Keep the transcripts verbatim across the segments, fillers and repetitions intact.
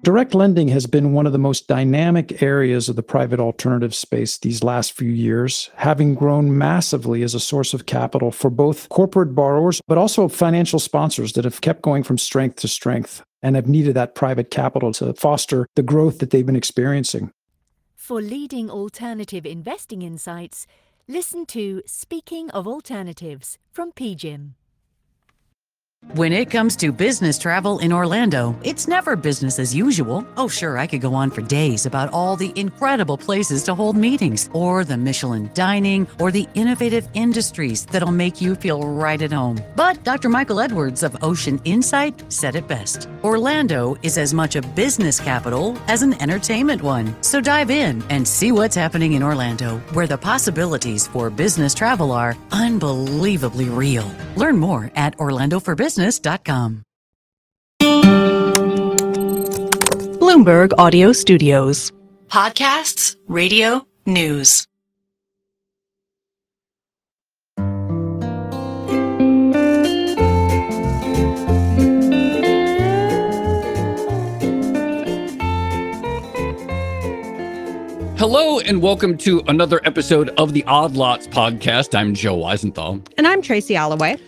Direct lending has been one of the most dynamic areas of the private alternative space these last few years, having grown massively as a source of capital for both corporate borrowers, but also financial sponsors that have kept going from strength to strength and have needed that private capital to foster the growth that they've been experiencing. For leading alternative investing insights, listen to Speaking of Alternatives from P G I M. When it comes to business travel in Orlando, it's never business as usual. Oh, sure, I could go on for days about all the incredible places to hold meetings, or the Michelin dining, or the innovative industries that'll make you feel right at home. But Doctor Michael Edwards of Ocean Insight said it best. Orlando is as much a business capital as an entertainment one. So dive in and see what's happening in Orlando, where the possibilities for business travel are unbelievably real. Learn more at orlando for business dot com. Bloomberg Audio Studios. Podcasts, radio, news. Hello and welcome to another episode of the Odd Lots podcast. I'm Joe Weisenthal. And I'm Tracy Alloway.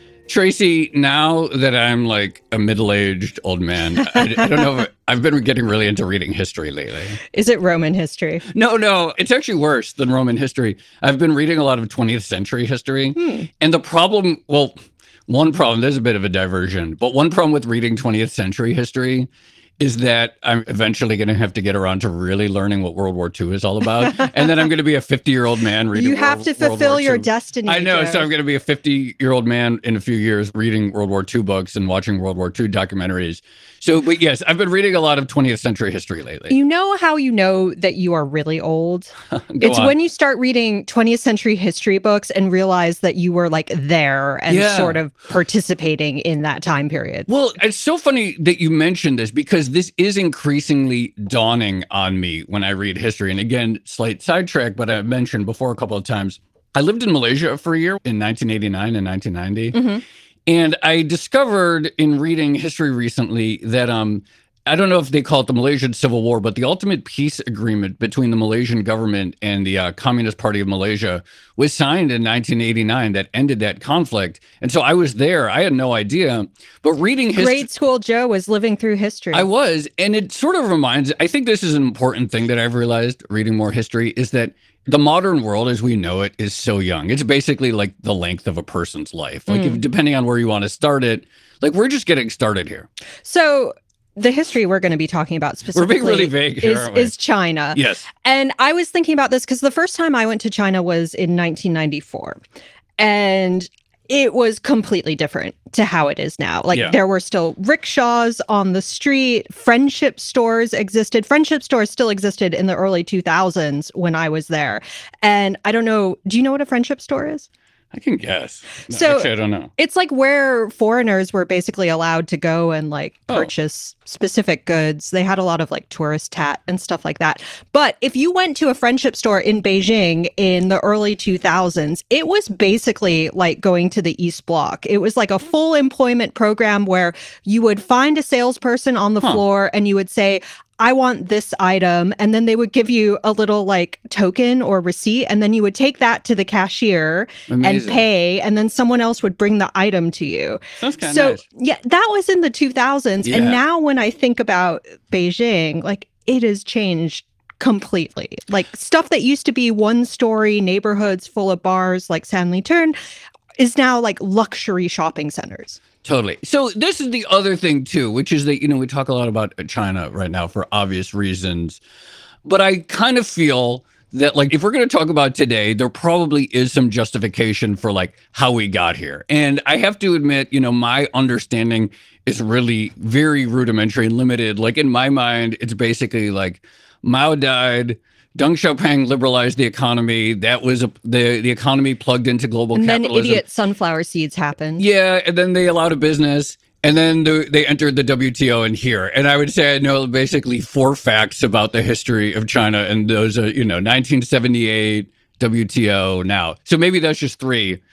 Tracy, now that I'm like a middle-aged old man, I, I don't know, if I've been getting really into reading history lately. Is it Roman history? No, no, it's actually worse than Roman history. I've been reading a lot of twentieth century history. Hmm. And the problem, well, one problem, there's a bit of a diversion, but one problem with reading twentieth century history is that I'm eventually going to have to get around to really learning what World War Two is all about. And then I'm going to be a fifty-year-old man reading You have World, to fulfill your destiny. I know. Joe. So I'm going to be a fifty-year-old man in a few years reading World War Two books and watching World War Two documentaries. So, but yes, I've been reading a lot of twentieth century history lately. You know how you know that you are really old? It's on. when you start reading twentieth century history books and realize that you were like there and Yeah. sort of participating in that time period. Well, it's so funny that you mentioned this because this is increasingly dawning on me when I read history. And again, slight sidetrack, but I've mentioned before a couple of times, I lived in Malaysia for a year in nineteen eighty-nine and nineteen ninety. Mm-hmm. And I discovered in reading history recently that um, I don't know if they call it the Malaysian Civil War, but the ultimate peace agreement between the Malaysian government and the uh, Communist Party of Malaysia was signed in nineteen eighty-nine that ended that conflict. And so I was there. I had no idea. But reading history... Grade school Joe was living through history. I was. And it sort of reminds... I think this is an important thing that I've realized reading more history is that the modern world as we know it is so young. It's basically like the length of a person's life. Like, Mm. if, depending on where you want to start it, like we're just getting started here. So the history we're going to be talking about specifically We're being really vague here, is, aren't we? is China. Yes. And I was thinking about this because the first time I went to China was in nineteen ninety-four. And it was completely different to how it is now. Like Yeah. there were still rickshaws on the street. Friendship stores existed. Friendship stores still existed in the early two thousands when I was there. And I don't know, do you know what a friendship store is? I can guess. No, So- actually, I don't know. It's like where foreigners were basically allowed to go and like Oh. purchase specific goods. They had a lot of like tourist tat and stuff like that. But if you went to a friendship store in Beijing in the early two thousands, it was basically like going to the East Bloc. It was like a full employment program where you would find a salesperson on the Huh. floor and you would say, I want this item. And then they would give you a little like token or receipt. And then you would take that to the cashier Amazing. and pay. And then someone else would bring the item to you. Sounds kind of So nice. yeah, that was in the two thousands. Yeah. And now when I think about Beijing, like it has changed completely. Like stuff that used to be one story neighborhoods full of bars like Sanlitun is now like luxury shopping centers. Totally. So this is the other thing too, which is that, you know, we talk a lot about China right now for obvious reasons, but I kind of feel that like if we're going to talk about today, there probably is some justification for like how we got here. And I have to admit, you know, my understanding is really very rudimentary and limited. Like in my mind, it's basically like Mao died, Deng Xiaoping liberalized the economy. That was a, the the economy plugged into global And then capitalism. idiot sunflower seeds happened. Yeah, and then they allowed a business, and then the, they entered the W T O in here. And I would say I know basically four facts about the history of China, and those are, you know, nineteen seventy-eight, W T O now. So maybe that's just three.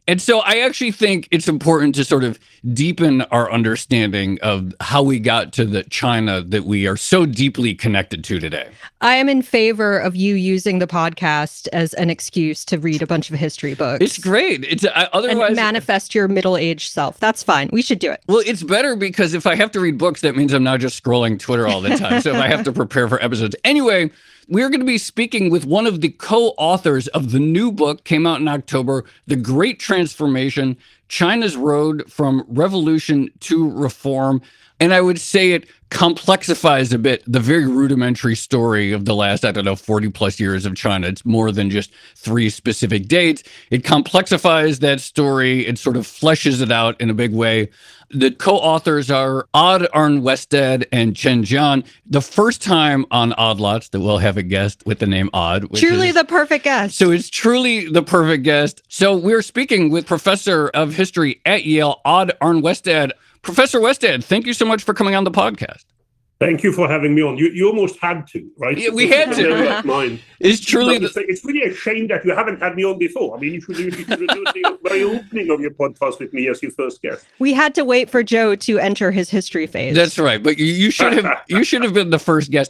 And so I actually think it's important to sort of deepen our understanding of how we got to the China that we are so deeply connected to today. I am in favor of you using the podcast as an excuse to read a bunch of history books. It's great. It's uh, And otherwise manifest your middle-aged self. That's fine. We should do it. Well, it's better because if I have to read books, that means I'm not just scrolling Twitter all the time. So if I have to prepare for episodes. Anyway, we're going to be speaking with one of the co-authors of the new book, came out in October, The Great Transformation, China's Road from Revolution to Reform. And I would say it complexifies a bit the very rudimentary story of the last, I don't know, forty plus years of China. It's more than just three specific dates. It complexifies that story. It sort of fleshes it out in a big way. The co-authors are Odd Arnwested and Chen Jian. The first time on Odd Lots that we'll have a guest with the name Odd. which Truly is- the perfect guest. So it's truly the perfect guest. So we're speaking with Professor of History at Yale, Odd Arnwested. Professor Wested, thank you so much for coming on the podcast. Thank you for having me on. You you almost had to, right? Yeah, we had to. Like mine. It's truly But the, it's, it's really a shame that you haven't had me on before. I mean, you should, you should do the very opening of your podcast with me as your first guest. We had to wait for Joe to enter his history phase. that's right. But you, you should have you should have been the first guest.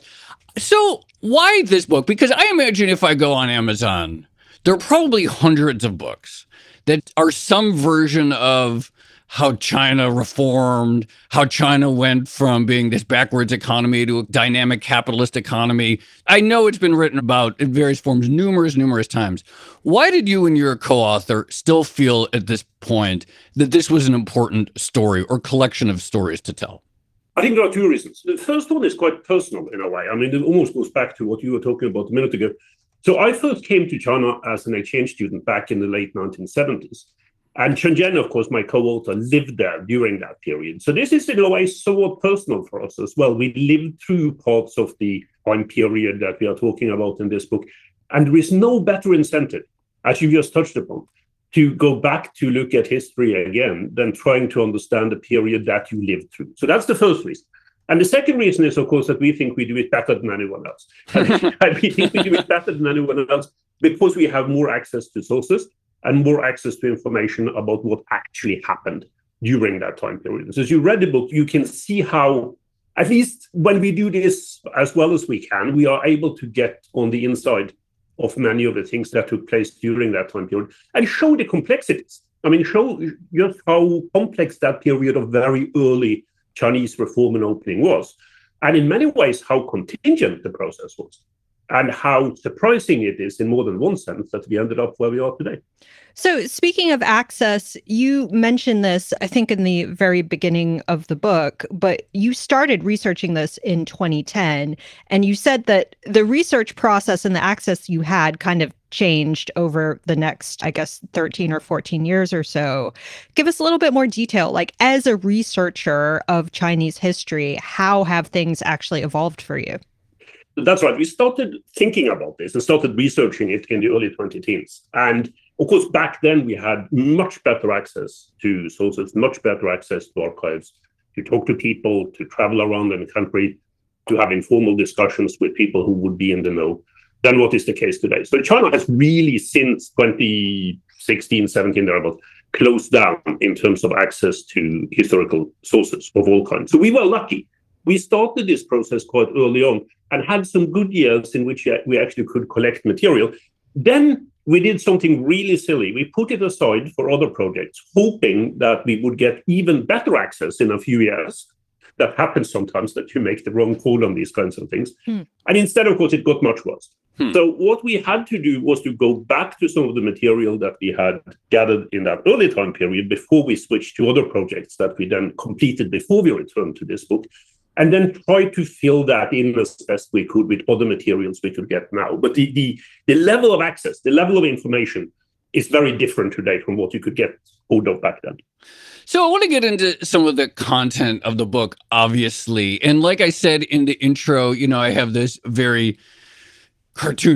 So why this book? Because I imagine if I go on Amazon, there are probably hundreds of books that are some version of how China reformed, how China went from being this backwards economy to a dynamic capitalist economy. I know it's been written about in various forms numerous, numerous times. Why did you and your co-author still feel at this point that this was an important story or collection of stories to tell? I think there are two reasons. The first one is quite personal in a way. I mean, it almost goes back to what you were talking about a minute ago. So I first came to China as an exchange student back in the late nineteen seventies. And Chen Jian, of course, my co-author, lived there during that period. So this is in a way somewhat personal for us as well. We lived through parts of the time period that we are talking about in this book. And there is no better incentive, as you just touched upon, to go back to look at history again than trying to understand the period that you lived through. So that's the first reason. And the second reason is, of course, that we think we do it better than anyone else. And we think we do it better than anyone else because we have more access to sources and more access to information about what actually happened during that time period. So as you read the book, you can see how, at least when we do this as well as we can, we are able to get on the inside of many of the things that took place during that time period and show the complexities. I mean, show just how complex that period of very early Chinese reform and opening was. And in many ways, how contingent the process was. And how surprising it is in more than one sense that we ended up where we are today. So speaking of access, you mentioned this, I think, in the very beginning of the book, but you started researching this in twenty ten, and you said that the research process and the access you had kind of changed over the next, I guess, thirteen or fourteen years or so. Give us a little bit more detail, like as a researcher of Chinese history, how have things actually evolved for you? That's right. We started thinking about this and started researching it in the early twenty teens. And of course, back then we had much better access to sources, much better access to archives, to talk to people, to travel around in the country, to have informal discussions with people who would be in the know than what is the case today. So China has really, since twenty sixteen, seventeen, thereabouts, closed down in terms of access to historical sources of all kinds. So we were lucky. We started this process quite early on and had some good years in which we actually could collect material. Then we did something really silly. We put it aside for other projects, hoping that we would get even better access in a few years. That happens sometimes, that you make the wrong call on these kinds of things. Hmm. And instead, of course, it got much worse. Hmm. So what we had to do was to go back to some of the material that we had gathered in that early time period before we switched to other projects that we then completed before we returned to this book, and then try to fill that in as best we could with other materials we could get now. But the, the, the level of access, the level of information is very different today from what you could get hold of back then. So I want to get into some of the content of the book, obviously. And like I said in the intro, you know, I have this very cartoonish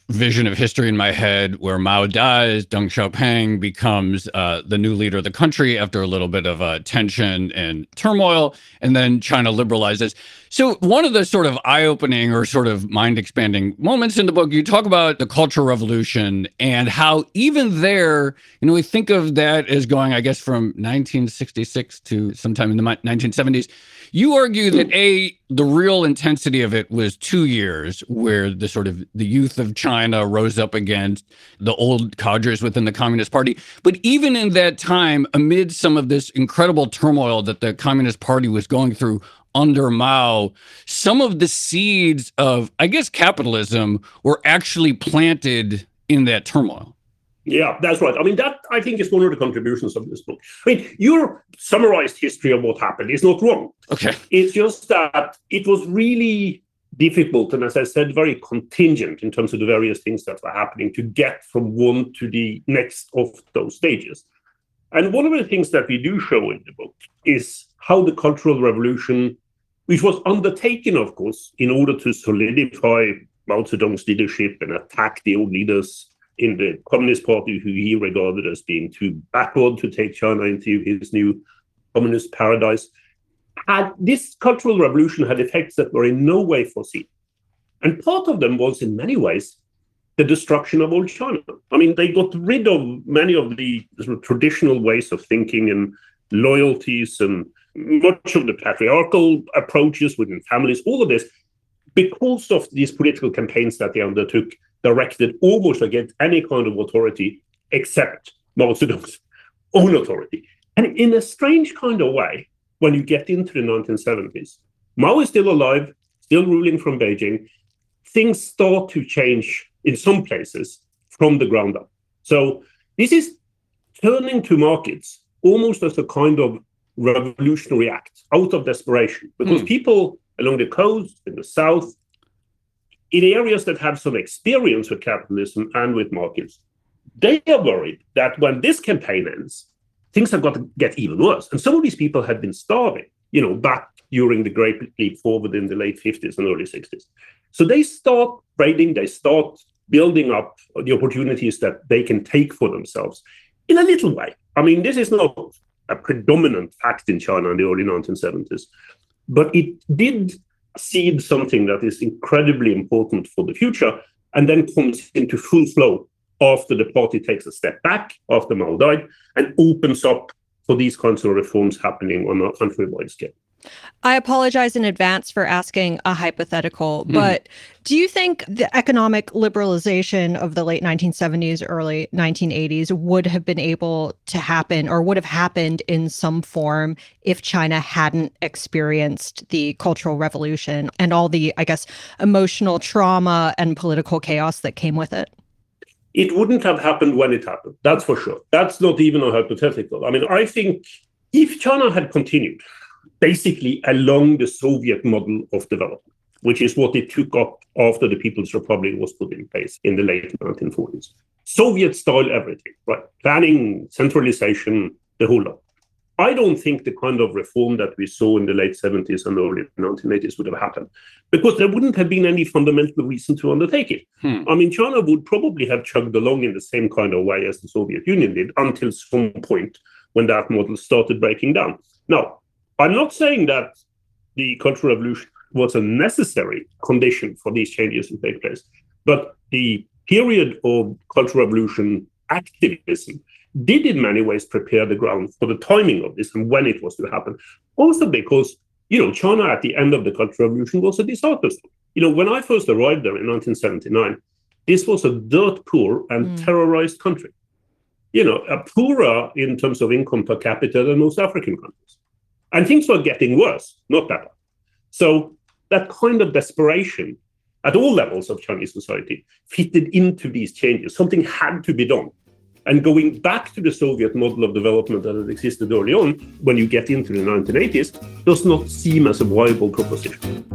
vision of history in my head where Mao dies, Deng Xiaoping becomes uh, the new leader of the country after a little bit of uh, tension and turmoil, and then China liberalizes. So one of the sort of eye-opening or sort of mind-expanding moments in the book, you talk about the Cultural Revolution and how even there, you know, we think of that as going, I guess, from nineteen sixty-six to sometime in the nineteen seventies. You argue that A, the real intensity of it was two years where the sort of the youth of China rose up against the old cadres within the Communist Party. But even in that time, amid some of this incredible turmoil that the Communist Party was going through under Mao, some of the seeds of, I guess, capitalism were actually planted in that turmoil. Yeah, that's right. I mean, that, I think, is one of the contributions of this book. I mean, your summarized history of what happened is not wrong. Okay. It's just that it was really difficult and, as I said, very contingent in terms of the various things that were happening to get from one to the next of those stages. And one of the things that we do show in the book is how the Cultural Revolution, which was undertaken, of course, in order to solidify Mao Zedong's leadership and attack the old leaders in the Communist Party, who he regarded as being too backward to take China into his new communist paradise. And this Cultural Revolution had effects that were in no way foreseen. And part of them was, in many ways, the destruction of old China. I mean, they got rid of many of the sort of traditional ways of thinking and loyalties and much of the patriarchal approaches within families, all of this, because of these political campaigns that they undertook, directed almost against any kind of authority except Mao Zedong's own authority. And in a strange kind of way, when you get into the nineteen seventies, Mao is still alive, still ruling from Beijing. Things start to change in some places from the ground up. So this is turning to markets almost as a kind of revolutionary act out of desperation, because mm. people along the coast, in the south, in areas that have some experience with capitalism and with markets, they are worried that when this campaign ends, things have got to get even worse. And some of these people had been starving, you know, back during the Great Leap Forward in the late fifties and early sixties. So they start trading, they start building up the opportunities that they can take for themselves in a little way. I mean, this is not a predominant fact in China in the early nineteen seventies, but it did seed something that is incredibly important for the future and then comes into full flow after the party takes a step back, after Mao died, and opens up for these kinds of reforms happening on a countrywide scale. I apologize in advance for asking a hypothetical, Mm. but do you think the economic liberalization of the late nineteen seventies, early nineteen eighties would have been able to happen or would have happened in some form if China hadn't experienced the Cultural Revolution and all the, I guess, emotional trauma and political chaos that came with it? It wouldn't have happened when it happened. That's for sure. That's not even a hypothetical. I mean, I think if China had continued basically along the Soviet model of development, which is what it took up after the People's Republic was put in place in the late nineteen forties. Soviet-style everything, right? Planning, centralization, the whole lot. I don't think the kind of reform that we saw in the late seventies and early nineteen eighties would have happened, because there wouldn't have been any fundamental reason to undertake it. Hmm. I mean, China would probably have chugged along in the same kind of way as the Soviet Union did until some point when that model started breaking down. Now, I'm not saying that the Cultural Revolution was a necessary condition for these changes to take place, but the period of Cultural Revolution activism did in many ways prepare the ground for the timing of this and when it was to happen. Also because, you know, China at the end of the Cultural Revolution was a disaster. You know, when I first arrived there in nineteen seventy-nine, this was a dirt poor and mm. terrorized country. You know, a poorer in terms of income per capita than most African countries. And things were getting worse, not better. So that kind of desperation at all levels of Chinese society fitted into these changes. Something had to be done. And going back to the Soviet model of development that had existed early on, when you get into the nineteen eighties, does not seem as a viable proposition.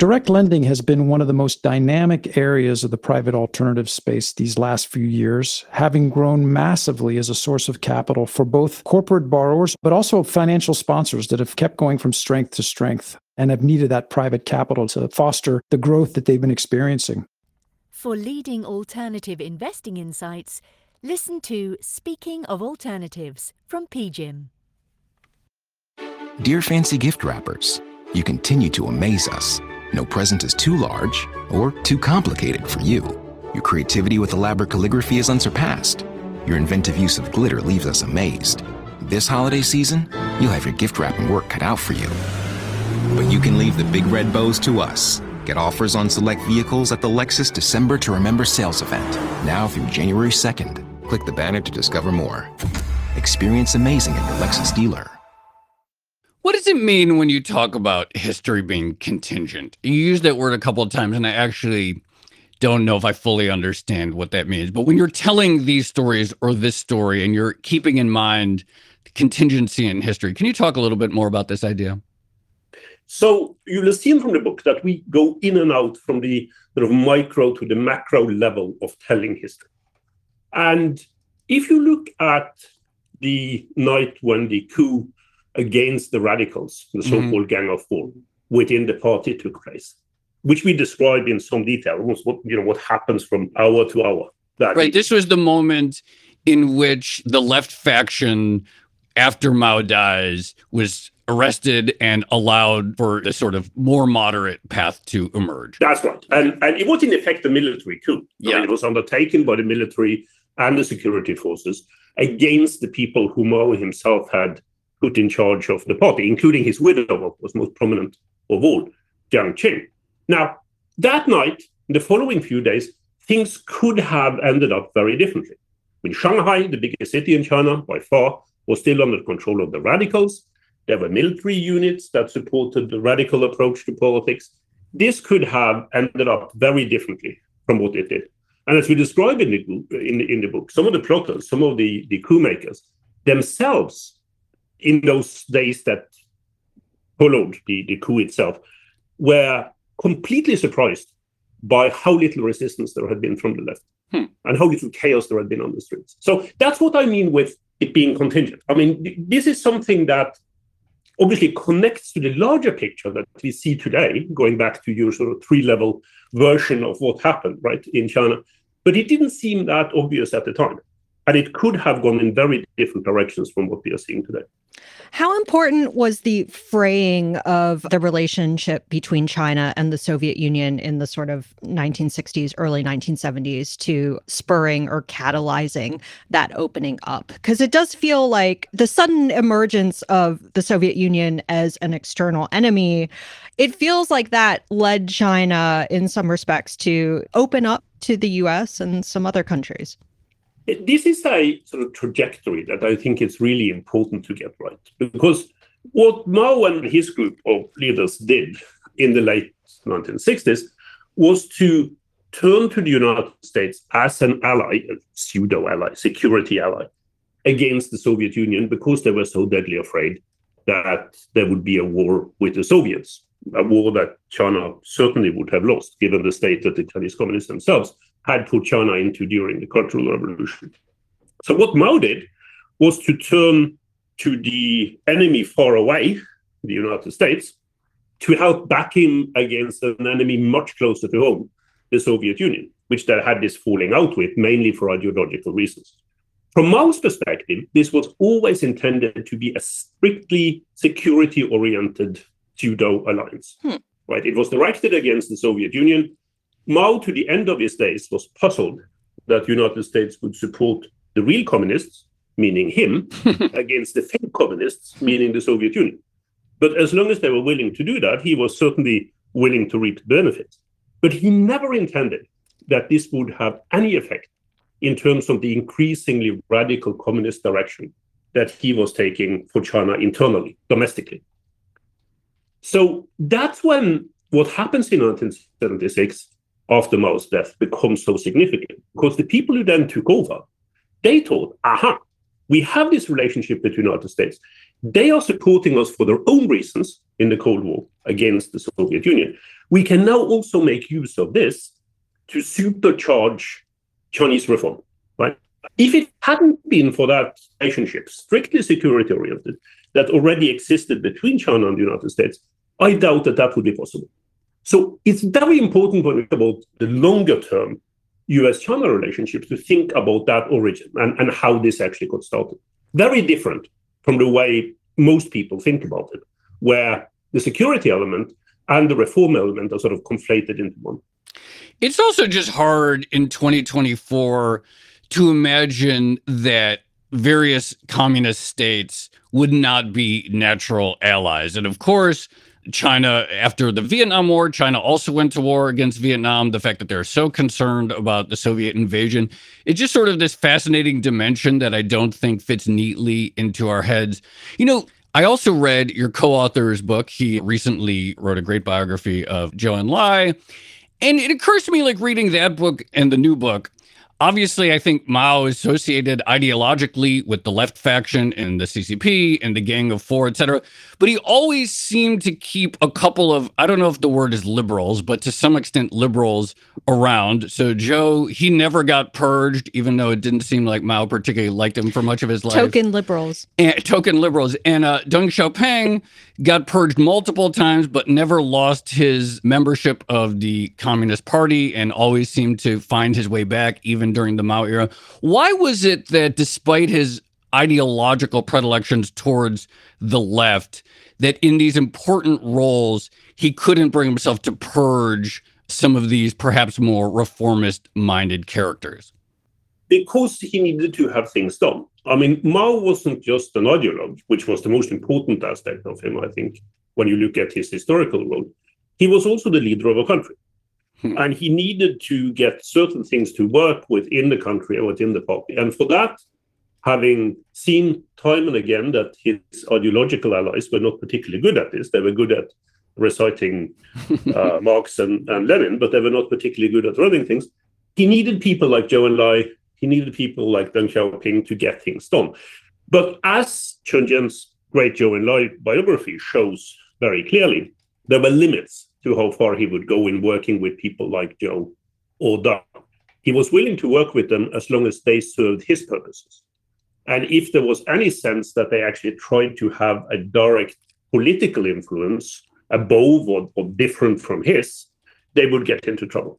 Direct lending has been one of the most dynamic areas of the private alternative space these last few years, having grown massively as a source of capital for both corporate borrowers, but also financial sponsors that have kept going from strength to strength and have needed that private capital to foster the growth that they've been experiencing. For leading alternative investing insights, listen to Speaking of Alternatives from P G I M. Dear Fancy Gift Wrappers, you continue to amaze us. No present is too large or too complicated for you. Your creativity with elaborate calligraphy is unsurpassed. Your inventive use of glitter leaves us amazed. This holiday season, you'll have your gift wrapping work cut out for you. But you can leave the big red bows to us. Get offers on select vehicles at the Lexus December to Remember sales event, now through January second. Click the banner to discover more. Experience amazing at the Lexus dealer. What does it mean when you talk about history being contingent? You use that word a couple of times, and I actually don't know if I fully understand what that means. But when you're telling these stories or this story and you're keeping in mind contingency in history, can you talk a little bit more about this idea? So you'll have seen from the book that we go in and out from the sort of micro to the macro level of telling history. And if you look at the night when the coup against the radicals, the so-called mm-hmm. Gang of Four, within the party took place, which we describe in some detail, almost what you know what happens from hour to hour. That right. This was the moment in which the left faction, after Mao dies, was arrested and allowed for the sort of more moderate path to emerge. That's right. And and it was in effect a military coup. Yeah. I mean, it was undertaken by the military and the security forces against the people who Mao himself had put in charge of the party, including his widow, was most prominent of all, Jiang Qing. Now, that night, in the following few days, things could have ended up very differently. I mean, Shanghai, the biggest city in China by far, was still under control of the radicals. There were military units that supported the radical approach to politics. This could have ended up very differently from what it did. And as we describe in the, in, in the book, some of the plotters, some of the, the coup makers themselves, in those days that followed the, the coup itself, were completely surprised by how little resistance there had been from the left hmm. and how little chaos there had been on the streets. So that's what I mean with it being contingent. I mean, this is something that obviously connects to the larger picture that we see today, going back to your sort of three-level version of what happened, right, in China. But it didn't seem that obvious at the time. And it could have gone in very different directions from what we are seeing today. How important was the fraying of the relationship between China and the Soviet Union in the sort of nineteen sixties, early nineteen seventies to spurring or catalyzing that opening up? Because it does feel like the sudden emergence of the Soviet Union as an external enemy, it feels like that led China in some respects to open up to the U S and some other countries. This is a sort of trajectory that I think it's really important to get right, because what Mao and his group of leaders did in the late nineteen sixties was to turn to the United States as an ally, a pseudo-ally, security ally, against the Soviet Union because they were so deadly afraid that there would be a war with the Soviets, a war that China certainly would have lost, given the state that the Chinese communists themselves had put China into during the Cultural Revolution. So what Mao did was to turn to the enemy far away, the United States, to help back him against an enemy much closer to home, the Soviet Union, which they had this falling out with, mainly for ideological reasons. From Mao's perspective, this was always intended to be a strictly security-oriented pseudo-alliance. Hmm. Right? It was directed against the Soviet Union. Mao, to the end of his days, was puzzled that the United States would support the real communists, meaning him, against the fake communists, meaning the Soviet Union. But as long as they were willing to do that, he was certainly willing to reap the benefits. But he never intended that this would have any effect in terms of the increasingly radical communist direction that he was taking for China internally, domestically. So that's when what happens in nineteen seventy-six after Mao's death becomes so significant, because the people who then took over, they thought, aha, we have this relationship with the United States. They are supporting us for their own reasons in the Cold War against the Soviet Union. we can now also make use of this to supercharge Chinese reform, right? If it hadn't been for that relationship, strictly security-oriented, that already existed between China and the United States, I doubt that that would be possible. So it's very important when we talk about the longer-term U S China relationships to think about that origin and, and how this actually got started. Very different from the way most people think about it, where the security element and the reform element are sort of conflated into one. It's also just hard in twenty twenty-four to imagine that various communist states would not be natural allies. And of course, China, after the Vietnam War, China also went to war against Vietnam. The fact that they're so concerned about the Soviet invasion, it's just sort of this fascinating dimension that I don't think fits neatly into our heads. You know, I also read your co-author's book. He recently wrote a great biography of Zhou Enlai. And it occurs to me, like reading that book and the new book, obviously, I think Mao is associated ideologically with the left faction and the C C P and the Gang of Four, et cetera. But he always seemed to keep a couple of, I don't know if the word is liberals, but to some extent liberals around. So Zhou, he never got purged, even though it didn't seem like Mao particularly liked him for much of his life. Token liberals. And, token liberals. And uh, Deng Xiaoping got purged multiple times, but never lost his membership of the Communist Party and always seemed to find his way back, even during the Mao era. Why was it that despite his ideological predilections towards the left, that in these important roles, he couldn't bring himself to purge some of these perhaps more reformist-minded characters? Because he needed to have things done. I mean, Mao wasn't just an ideologue, which was the most important aspect of him, I think, when you look at his historical role. He was also the leader of a country. Hmm. And he needed to get certain things to work within the country or within the party. And for that, having seen time and again that his ideological allies were not particularly good at this, they were good at reciting uh, Marx and, and Lenin, but they were not particularly good at running things. He needed people like Zhou Enlai, he needed people like Deng Xiaoping to get things done. But as Chen Jian's great Zhou Enlai biography shows very clearly, there were limits to how far he would go in working with people like Zhou or Deng. He was willing to work with them as long as they served his purposes. And if there was any sense that they actually tried to have a direct political influence above or, or different from his, they would get into trouble.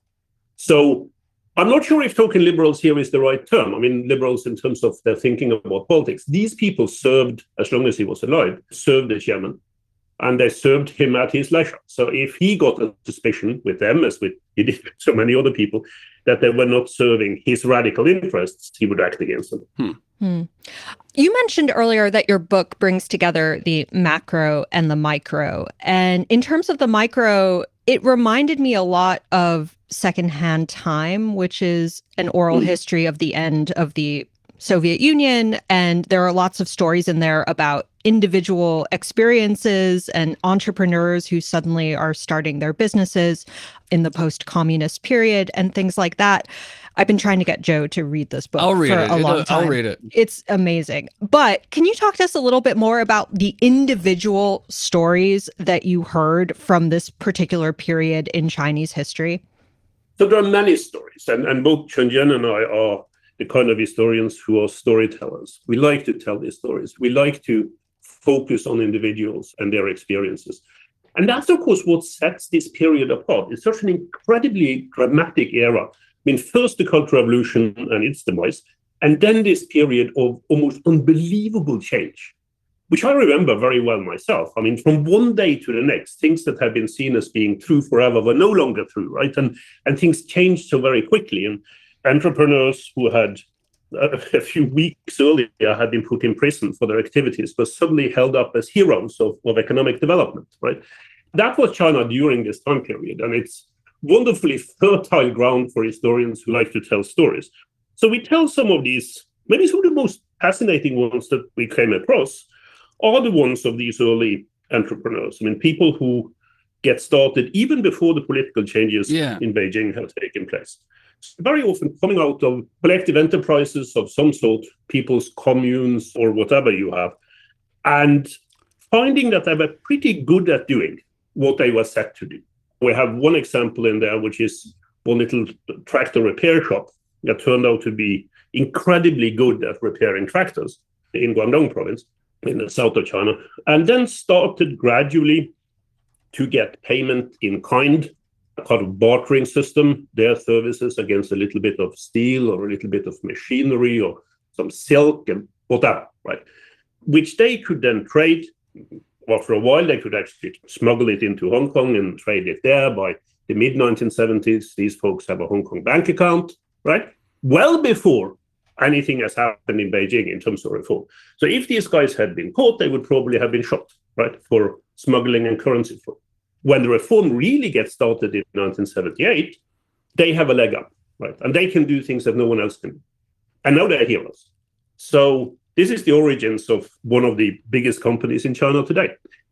So I'm not sure if token liberals here is the right term. I mean, liberals in terms of their thinking about politics. These people served, as long as he was alive, served the chairman, and they served him at his leisure. So if he got a suspicion with them, as with he did with so many other people, that they were not serving his radical interests, he would act against them. Hmm. Hmm. You mentioned earlier that your book brings together the macro and the micro. And in terms of the micro, it reminded me a lot of Secondhand Time, which is an oral mm. history of the end of the Soviet Union. And there are lots of stories in there about individual experiences and entrepreneurs who suddenly are starting their businesses in the post-communist period and things like that. I've been trying to get Joe to read this book I'll read for it. a long I'll time. read it. It's amazing. But can you talk to us a little bit more about the individual stories that you heard from this particular period in Chinese history? So there are many stories, and, and both Chen Jian and I are the kind of historians who are storytellers. We like to tell these stories. We like to focus on individuals and their experiences. And that's, of course, what sets this period apart. It's such an incredibly dramatic era. I mean, first the Cultural Revolution and its demise, and then this period of almost unbelievable change, which I remember very well myself. I mean, from one day to the next, things that had been seen as being true forever were no longer true, right? And, and things changed so very quickly. And entrepreneurs who had a, a few weeks earlier had been put in prison for their activities were suddenly held up as heroes of, of economic development, right? That was China during this time period. And it's wonderfully fertile ground for historians who like to tell stories. So we tell some of these, maybe some of the most fascinating ones that we came across are the ones of these early entrepreneurs. I mean, people who get started even before the political changes yeah. in Beijing have taken place. Very often coming out of collective enterprises of some sort, people's communes or whatever you have, and finding that they were pretty good at doing what they were set to do. We have one example in there, which is one little tractor repair shop that turned out to be incredibly good at repairing tractors in Guangdong province in the south of China, and then started gradually to get payment in kind, a kind of bartering system, their services against a little bit of steel or a little bit of machinery or some silk and whatever, right? Which they could then trade. After a while, they could actually smuggle it into Hong Kong and trade it there. By the mid nineteen seventies, these folks have a Hong Kong bank account, right? Well before anything has happened in Beijing in terms of reform. So if these guys had been caught, they would probably have been shot, right, for smuggling and currency fraud. When the reform really gets started in nineteen seventy-eight, they have a leg up, right? And they can do things that no one else can do. And now they're heroes. So this is the origins of one of the biggest companies in China today.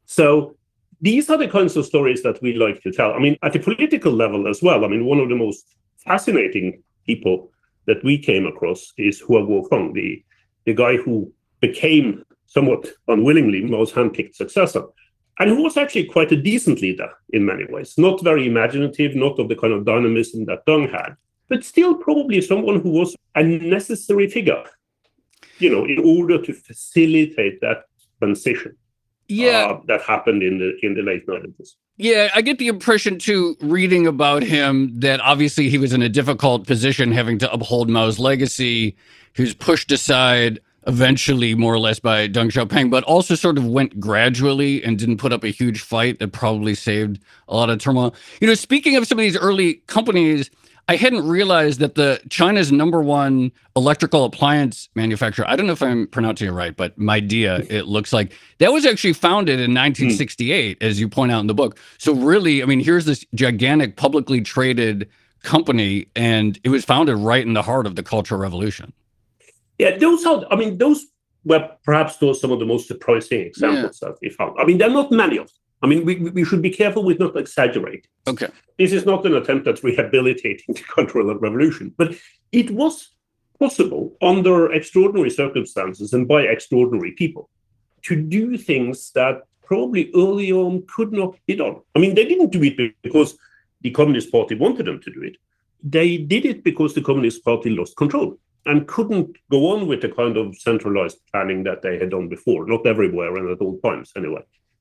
So these are the kinds of stories that we like to tell. I mean, at the political level as well, I mean, one of the most fascinating people that we came across is Hua Guofeng, the, the guy who became somewhat unwillingly Mao's handpicked successor, and who was actually quite a decent leader in many ways. Not very imaginative, not of the kind of dynamism that Deng had, but still probably someone who was a necessary figure, you know, in order to facilitate that transition. Yeah, uh, that happened in the in the late nineties. Yeah, I get the impression too, reading about him, that obviously he was in a difficult position, having to uphold Mao's legacy. He was pushed aside eventually, more or less, by Deng Xiaoping, but also sort of went gradually and didn't put up a huge fight that probably saved a lot of turmoil. You know, speaking of some of these early companies, I hadn't realized that the China's number one electrical appliance manufacturer, I don't know if I'm pronouncing it right, but Midea, it looks like, that was actually founded in nineteen sixty-eight, mm. as you point out in the book. So really, I mean, here's this gigantic publicly traded company, and it was founded right in the heart of the Cultural Revolution. Yeah, those are, I mean, those were perhaps those some of the most surprising examples yeah. that we found. I mean, there are not many of them. I mean, we we should be careful with not exaggerating. Okay. This is not an attempt at rehabilitating the Cultural Revolution, but it was possible under extraordinary circumstances and by extraordinary people to do things that probably early on could not be done. I mean, they didn't do it because the Communist Party wanted them to do it. They did it because the Communist Party lost control and couldn't go on with the kind of centralized planning that they had done before, not everywhere and at all times anyway.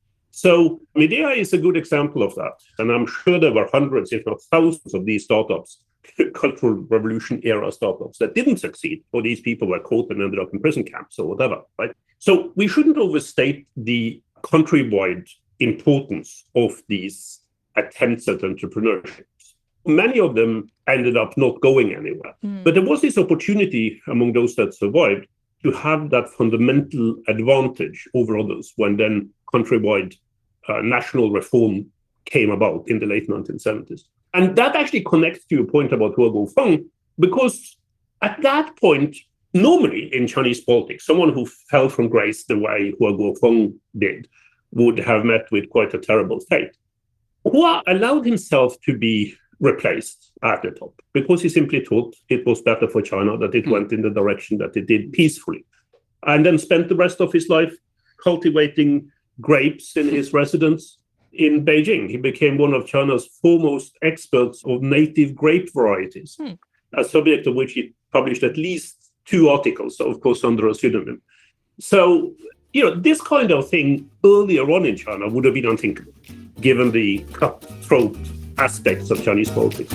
So Midea is a good example of that. And I'm sure there were hundreds, if not thousands, of these startups, Cultural Revolution era startups, that didn't succeed, or these people were caught and ended up in prison camps or whatever, right? So we shouldn't overstate the countrywide importance of these attempts at entrepreneurship. Many of them ended up not going anywhere. Mm. But there was this opportunity among those that survived to have that fundamental advantage over others when then countrywide uh, national reform came about in the late nineteen seventies. And that actually connects to your point about Hua Guofeng, because at that point, normally in Chinese politics, someone who fell from grace the way Hua Guofeng did would have met with quite a terrible fate. Hua allowed himself to be replaced at the top because he simply thought it was better for China that it went in the direction that it did peacefully, and then spent the rest of his life cultivating grapes in his residence in Beijing. He became one of China's foremost experts of native grape varieties, hmm. a subject of which he published at least two articles, of course, under a pseudonym. So, you know, this kind of thing earlier on in China would have been unthinkable, given the cutthroat aspects of Chinese politics.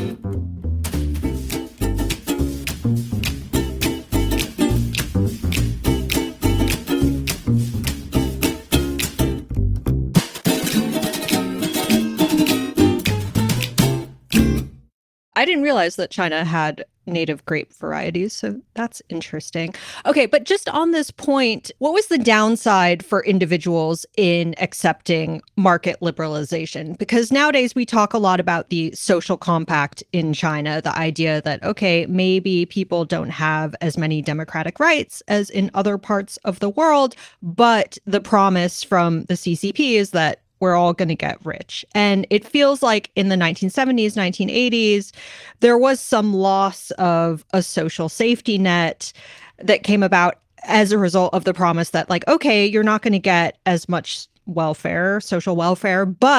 I didn't realize that China had native grape varieties, so that's interesting. Okay, but just on this point, what was the downside for individuals in accepting market liberalization? Because nowadays we talk a lot about the social compact in China, the idea that, okay, maybe people don't have as many democratic rights as in other parts of the world, but the promise from the C C P is that we're all going to get rich. And it feels like in the nineteen seventies, nineteen eighties, there was some loss of a social safety net that came about as a result of the promise that, like, okay, you're not going to get as much welfare, social welfare, but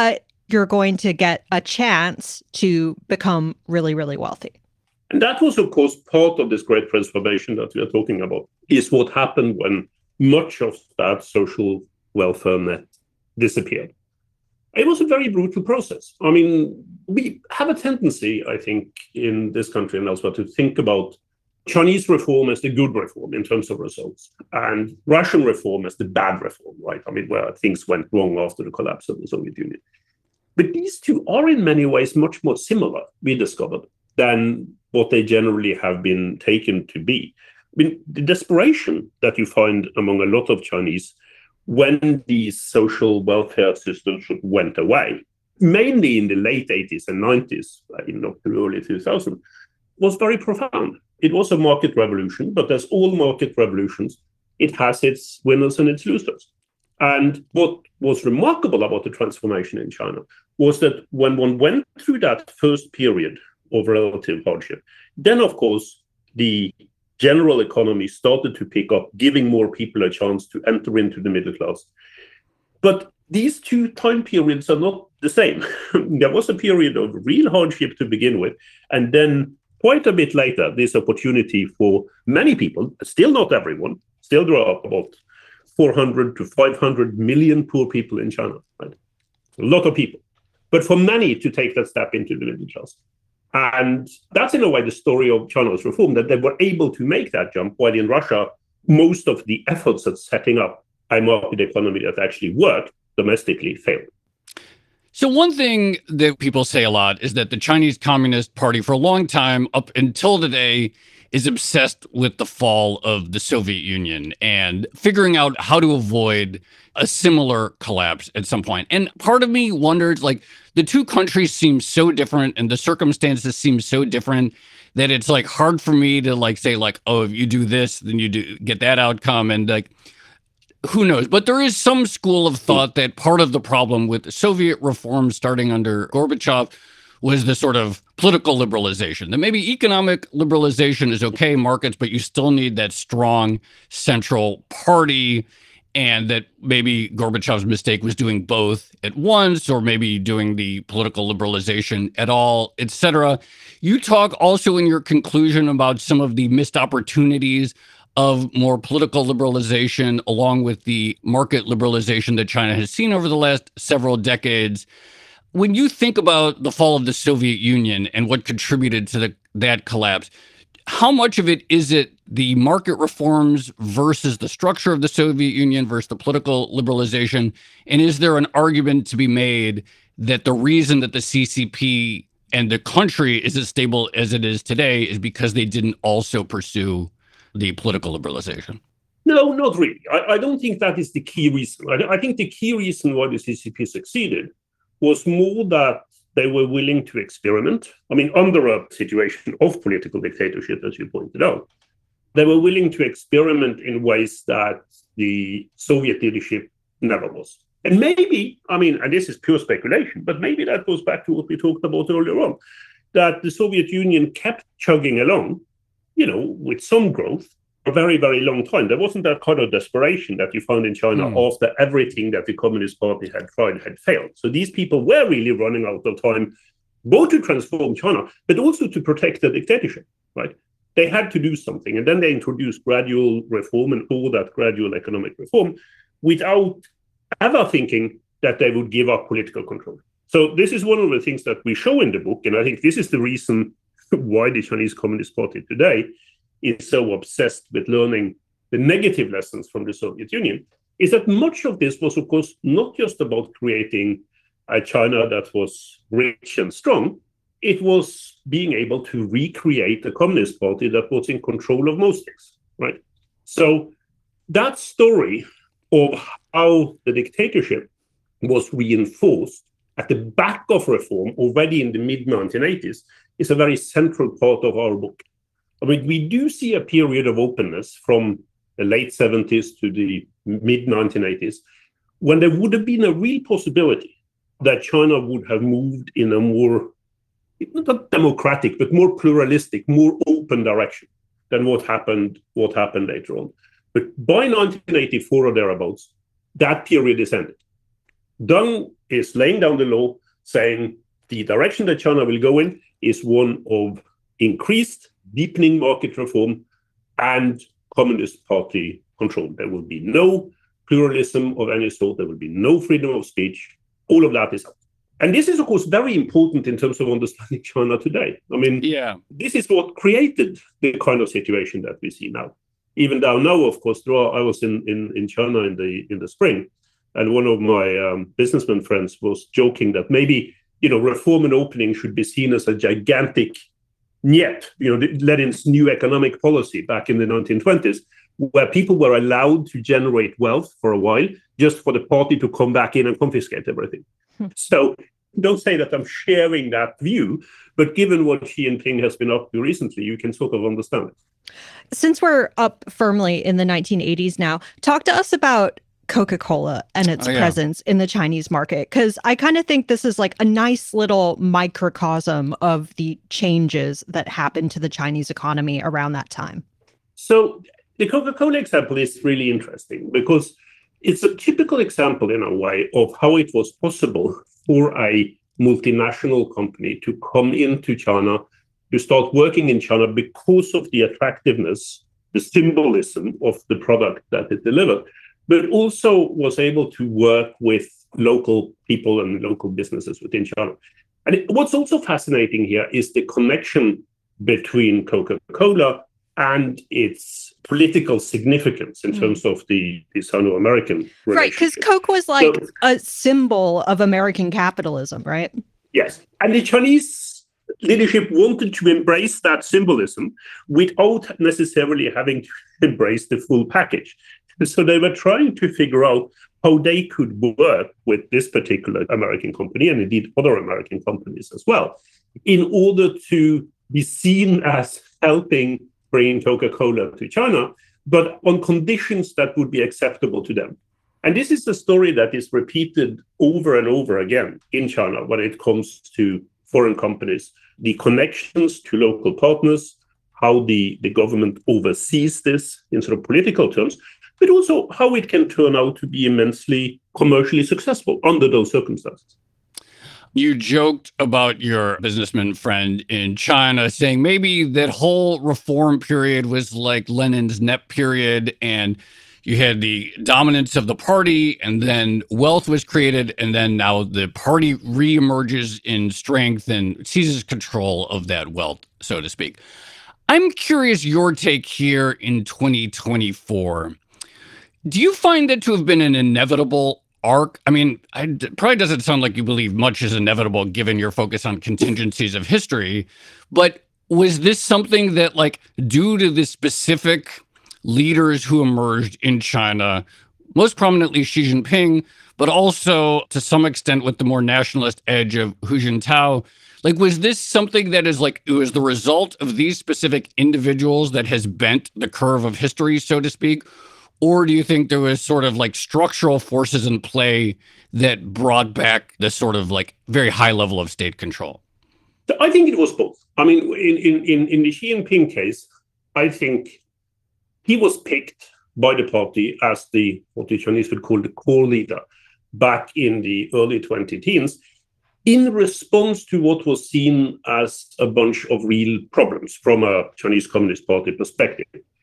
you're going to get a chance to become really, really wealthy. And that was, of course, part of this great transformation that we are talking about, is what happened when much of that social welfare net disappeared. It was a very brutal process. I mean, we have a tendency, I think, in this country and elsewhere to think about Chinese reform as the good reform in terms of results, and Russian reform as the bad reform, right? I mean, where things went wrong after the collapse of the Soviet Union. But these two are in many ways much more similar, we discovered, than what they generally have been taken to be. I mean, the desperation that you find among a lot of Chinese when these social welfare systems went away, mainly in the late eighties and nineties, in the early two thousands, was very profound. It was a market revolution, but as all market revolutions, it has its winners and its losers. And what was remarkable about the transformation in China was that when one went through that first period of relative hardship, then, of course, the general economy started to pick up, giving more people a chance to enter into the middle class. But these two time periods are not the same. There was a period of real hardship to begin with, and then quite a bit later, this opportunity for many people, still not everyone, still there are about four hundred to five hundred million poor people in China, right? A lot of people. But for many to take that step into the middle class. And that's in a way the story of China's reform, that they were able to make that jump, while in Russia, most of the efforts at setting up a market economy that actually worked domestically failed. So one thing that people say a lot is that the Chinese Communist Party, for a long time, up until today, is obsessed with the fall of the Soviet Union and figuring out how to avoid a similar collapse at some point. And part of me wonders, like, the two countries seem so different and the circumstances seem so different that it's like hard for me to like say like, oh, if you do this, then you do get that outcome. And like, who knows? But there is some school of thought that part of the problem with the Soviet reform starting under Gorbachev was the sort of political liberalization, that maybe economic liberalization is okay, markets, but you still need that strong central party, and that maybe Gorbachev's mistake was doing both at once, or maybe doing the political liberalization at all, et cetera. You talk also in your conclusion about some of the missed opportunities of more political liberalization, along with the market liberalization that China has seen over the last several decades. When you think about the fall of the Soviet Union and what contributed to the, that collapse, how much of it is it the market reforms versus the structure of the Soviet Union versus the political liberalization? And is there an argument to be made that the reason that the C C P and the country is as stable as it is today is because they didn't also pursue the political liberalization? No, not really. I, I don't think that is the key reason. I, I think the key reason why the C C P succeeded was more that they were willing to experiment. I mean, under a situation of political dictatorship, as you pointed out, they were willing to experiment in ways that the Soviet leadership never was. And maybe, I mean, and this is pure speculation, but maybe that goes back to what we talked about earlier on, that the Soviet Union kept chugging along, you know, with some growth, a very, very long time. There wasn't that kind of desperation that you found in China mm. after everything that the Communist Party had tried had failed. So these people were really running out of time, both to transform China, but also to protect the dictatorship, right? They had to do something. And then they introduced gradual reform and all that gradual economic reform without ever thinking that they would give up political control. So this is one of the things that we show in the book. And I think this is the reason why the Chinese Communist Party today is so obsessed with learning the negative lessons from the Soviet Union, is that much of this was, of course, not just about creating a China that was rich and strong. It was being able to recreate a Communist Party that was in control of most things, right? So that story of how the dictatorship was reinforced at the back of reform already in the mid nineteen eighties is a very central part of our book. I mean, we do see a period of openness from the late seventies to the mid nineteen eighties, when there would have been a real possibility that China would have moved in a more, not democratic, but more pluralistic, more open direction than what happened, what happened later on. But by nineteen eighty-four or thereabouts, that period is ended. Deng is laying down the law, saying the direction that China will go in is one of increased, deepening market reform and Communist Party control. There will be no pluralism of any sort. There will be no freedom of speech. All of that is out. And this is, of course, very important in terms of understanding China today. I mean, yeah, this is what created the kind of situation that we see now. Even though now, of course, there are, I was in, in, in China in the in the spring, and one of my um, businessman friends was joking that maybe, you know, reform and opening should be seen as a gigantic niet, you know, Lenin's new economic policy back in the nineteen twenties, where people were allowed to generate wealth for a while just for the party to come back in and confiscate everything. Hmm. So don't say that I'm sharing that view, but given what Xi Jinping has been up to recently, you can sort of understand it. Since we're up firmly in the nineteen eighties now, talk to us about Coca-Cola and its oh, yeah. presence in the Chinese market, because I kind of think this is like a nice little microcosm of the changes that happened to the Chinese economy around that time. So the Coca-Cola example is really interesting because it's a typical example in a way of how it was possible for a multinational company to come into China, to start working in China because of the attractiveness, the symbolism of the product that it delivered, but also was able to work with local people and local businesses within China. And it, what's also fascinating here is the connection between Coca-Cola and its political significance in mm. terms of the, the Sino-American relationship. Right, because Coke was like so, a symbol of American capitalism, right? Yes, and the Chinese leadership wanted to embrace that symbolism without necessarily having to embrace the full package. So they were trying to figure out how they could work with this particular American company, and indeed other American companies as well, in order to be seen as helping bring Coca-Cola to China, but on conditions that would be acceptable to them. And this is a story that is repeated over and over again in China when it comes to foreign companies, the connections to local partners, how the, the government oversees this in sort of political terms, but also how it can turn out to be immensely commercially successful under those circumstances. You joked about your businessman friend in China saying maybe that whole reform period was like Lenin's net period, and you had the dominance of the party, and then wealth was created, and then now the party reemerges in strength and seizes control of that wealth, so to speak. I'm curious your take here in twenty twenty-four. Do you find that to have been an inevitable arc? I mean, it probably doesn't sound like you believe much is inevitable given your focus on contingencies of history, but was this something that, like, due to the specific leaders who emerged in China, most prominently Xi Jinping, but also to some extent with the more nationalist edge of Hu Jintao, like, was this something that is like, it was the result of these specific individuals that has bent the curve of history, so to speak? Or do you think there was sort of like structural forces in play that brought back this sort of like very high level of state control? I think it was both. I mean, in, in, in, in the Xi Jinping case, I think he was picked by the party as the, what the Chinese would call the core leader back in the early twenty teens, in response to what was seen as a bunch of real problems from a Chinese Communist Party perspective.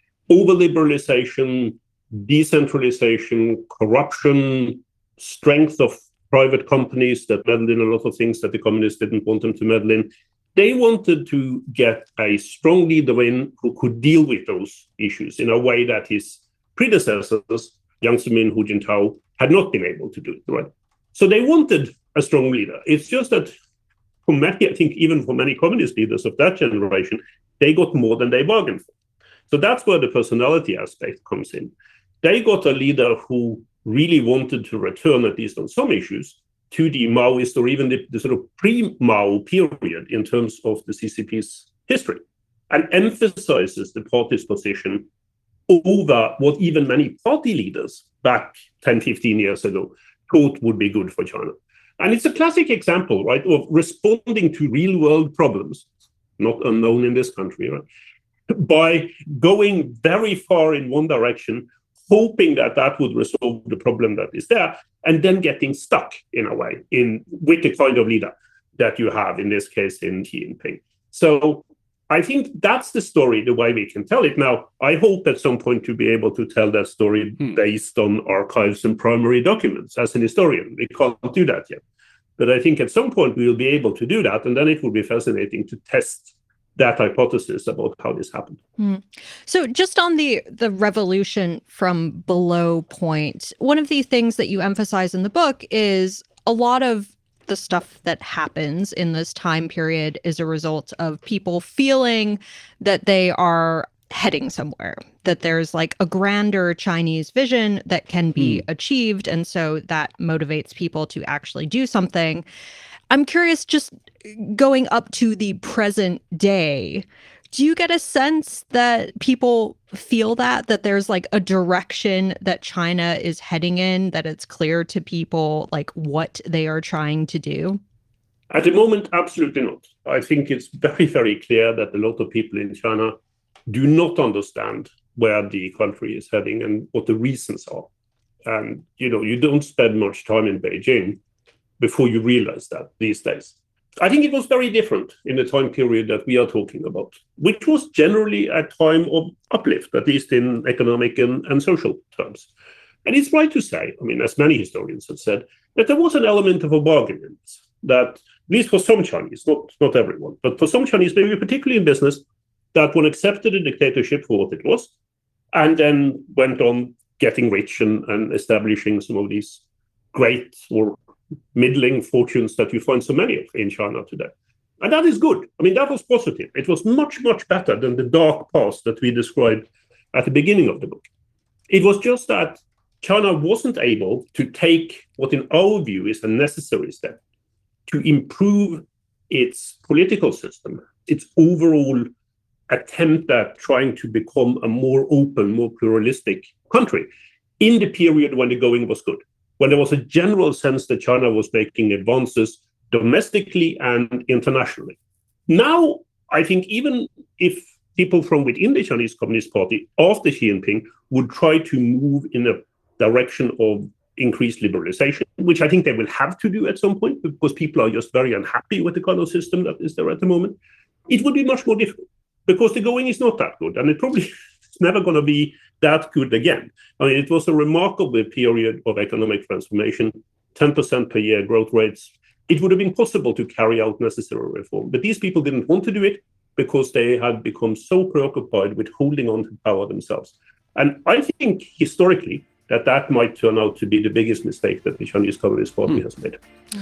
Over-liberalization, decentralization, corruption, strength of private companies that meddled in a lot of things that the communists didn't want them to meddle in. They wanted to get a strong leader in who could deal with those issues in a way that his predecessors, Jiang Zemin, Hu Jintao, had not been able to do it, right? So they wanted a strong leader. It's just that for many, I think even for many communist leaders of that generation, they got more than they bargained for. So that's where the personality aspect comes in. They got a leader who really wanted to return, at least on some issues, to the Maoist or even the, the sort of pre-Mao period in terms of the C C P's history, and emphasizes the party's position over what even many party leaders back ten, fifteen years ago thought would be good for China. And it's a classic example, right, of responding to real-world problems, not unknown in this country, right, by going very far in one direction, hoping that that would resolve the problem that is there, and then getting stuck in a way in with the kind of leader that you have in this case in Xi Jinping. So I think that's the story, the way we can tell it. Now, I hope at some point to be able to tell that story Hmm. based on archives and primary documents. As an historian, we can't do that yet. But I think at some point we will be able to do that, and then it will be fascinating to test that hypothesis about how this happened. Hmm. So just on the the revolution from below point, one of the things that you emphasize in the book is a lot of the stuff that happens in this time period is a result of people feeling that they are heading somewhere, that there's like a grander Chinese vision that can be achieved. And so that motivates people to actually do something. I'm curious, just going up to the present day, do you get a sense that people feel that, that there's like a direction that China is heading in, that it's clear to people like what they are trying to do? At the moment, absolutely not. I think it's very, very clear that a lot of people in China do not understand where the country is heading and what the reasons are. And, you know, you don't spend much time in Beijing before you realize that these days. I think it was very different in the time period that we are talking about, which was generally a time of uplift, at least in economic and, and social terms. And it's right to say, I mean, as many historians have said, that there was an element of a bargain in this, that at least for some Chinese, not, not everyone, but for some Chinese, maybe particularly in business, that one accepted the dictatorship for what it was, and then went on getting rich and, and establishing some of these great or middling fortunes that you find so many of in China today. And that is good. I mean, that was positive. It was much, much better than the dark past that we described at the beginning of the book. It was just that China wasn't able to take what, in our view, is a necessary step to improve its political system, its overall attempt at trying to become a more open, more pluralistic country in the period when the going was good, when there was a general sense that China was making advances domestically and internationally. Now, I think even if people from within the Chinese Communist Party after Xi Jinping would try to move in a direction of increased liberalization, which I think they will have to do at some point because people are just very unhappy with the kind of system that is there at the moment, it would be much more difficult because the going is not that good, and it probably is never going to be that good again. I mean, it was a remarkable period of economic transformation, ten percent per year growth rates. It would have been possible to carry out necessary reform, but these people didn't want to do it because they had become so preoccupied with holding on to power themselves. And I think historically that that might turn out to be the biggest mistake that the Chinese Communist Party hmm. has made.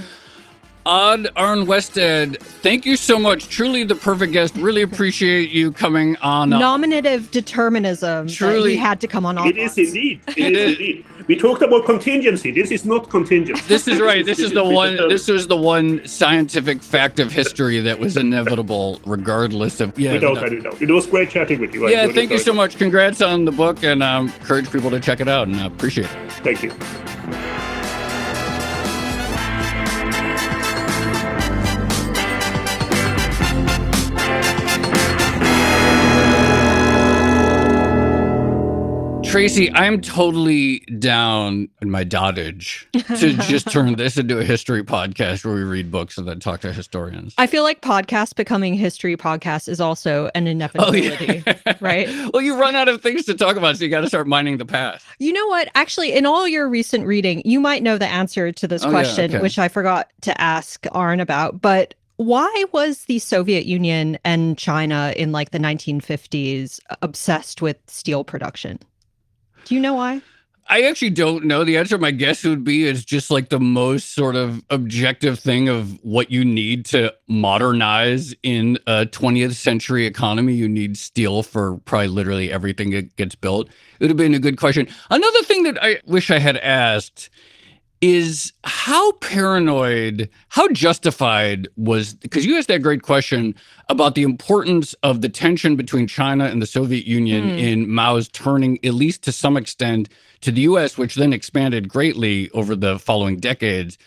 Odd Arne Wested, thank you so much. Truly the perfect guest. Really appreciate you coming on. Nominative determinism. Truly. He had to come on. It is indeed. It is indeed. We talked about contingency. This is not contingent. This is right. This is the one. This was the one scientific fact of history that was inevitable, regardless of. Yeah. Without any doubt. It was great chatting with you. Yeah. Thank you so much. Congrats on the book, and um, encourage people to check it out, and I appreciate it. Thank you. Tracy, I'm totally down in my dotage to just turn this into a history podcast where we read books and then talk to historians. I feel like podcasts becoming history podcasts is also an inevitability, oh, yeah. right? Well, you run out of things to talk about, so you got to start mining the past. You know what? Actually, in all your recent reading, you might know the answer to this oh, question, yeah, okay. which I forgot to ask Arne about, but why was the Soviet Union and China in like the nineteen fifties obsessed with steel production? Do you know why? I actually don't know. The answer, my guess would be, is just like the most sort of objective thing of what you need to modernize in a twentieth century economy. You need steel for probably literally everything that gets built. It would have been a good question. Another thing that I wish I had asked is how paranoid, how justified was, because you asked that great question about the importance of the tension between China and the Soviet Union mm. in Mao's turning, at least to some extent, to the U S, which then expanded greatly over the following decades.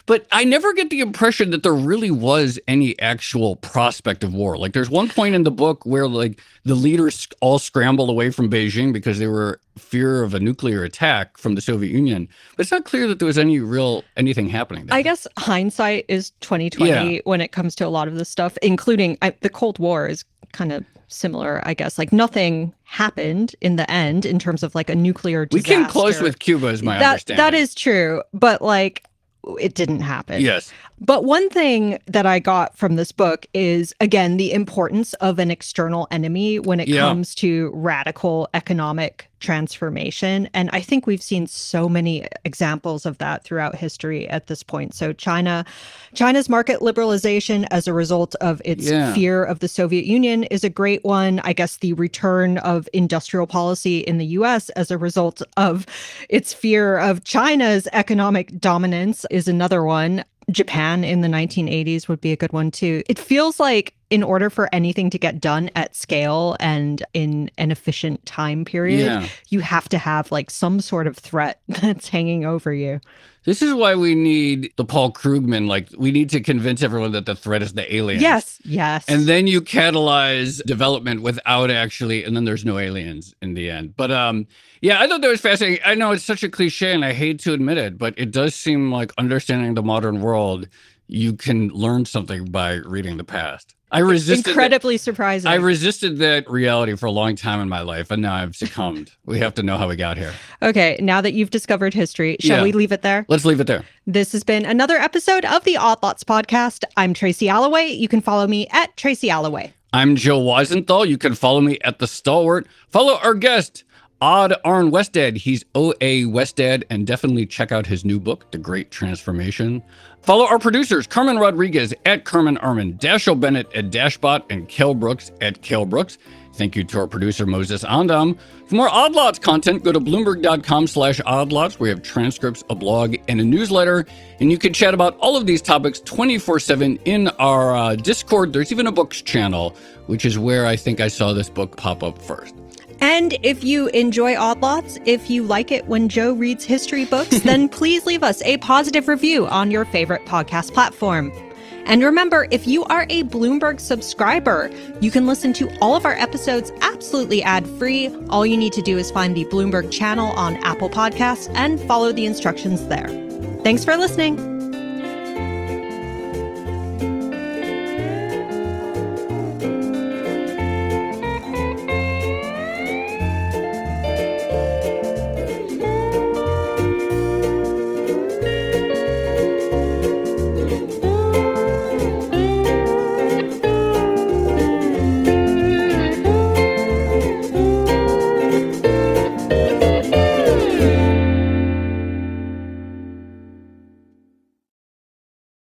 But I never get the impression that there really was any actual prospect of war. Like there's one point in the book where like the leaders all scrambled away from Beijing because they were fear of a nuclear attack from the Soviet Union. But it's not clear that there was any real anything happening there. I guess hindsight is twenty twenty Yeah. when it comes to a lot of this stuff, including I, the Cold War is kind of similar, I guess. Like nothing happened in the end in terms of like a nuclear We disaster. came close with Cuba, is my that, understanding. That is true, but like it didn't happen. Yes. But one thing that I got from this book is, again, the importance of an external enemy when it Yeah. comes to radical economic transformation. And I think we've seen so many examples of that throughout history at this point. So China, China's market liberalization as a result of its Yeah. fear of the Soviet Union is a great one. I guess the return of industrial policy in the U S as a result of its fear of China's economic dominance is another one. Japan in the nineteen eighties would be a good one too. It feels like in order for anything to get done at scale and in an efficient time period, Yeah. you have to have like some sort of threat that's hanging over you. This is why we need the Paul Krugman. Like, we need to convince everyone that the threat is the aliens. Yes, yes. And then you catalyze development without actually, and then there's no aliens in the end. But um, yeah, I thought that was fascinating. I know it's such a cliche and I hate to admit it, but it does seem like understanding the modern world, you can learn something by reading the past. I resisted that- Incredibly surprising. I resisted that reality for a long time in my life, and now I've succumbed. We have to know how we got here. Okay, now that you've discovered history, shall Yeah. we leave it there? Let's leave it there. This has been another episode of the Odd Lots podcast. I'm Tracy Alloway. You can follow me at Tracy Alloway. I'm Joe Weisenthal. You can follow me at The Stalwart. Follow our guest, Odd Arn Westad. He's O A Westad, and definitely check out his new book, The Great Transformation. Follow our producers, Carmen Rodriguez at Carmen Armin, Dashiell Bennett at Dashbot, and Kel Brooks at Kel Brooks. Thank you to our producer, Moses Andam. For more Odd Lots content, go to bloomberg.com slash oddlots. We have transcripts, a blog, and a newsletter. And you can chat about all of these topics twenty-four seven in our uh, Discord. There's even a books channel, which is where I think I saw this book pop up first. And if you enjoy Odd Lots, if you like it when Joe reads history books, then please leave us a positive review on your favorite podcast platform. And remember, if you are a Bloomberg subscriber, you can listen to all of our episodes absolutely ad-free. All you need to do is find the Bloomberg channel on Apple Podcasts and follow the instructions there. Thanks for listening.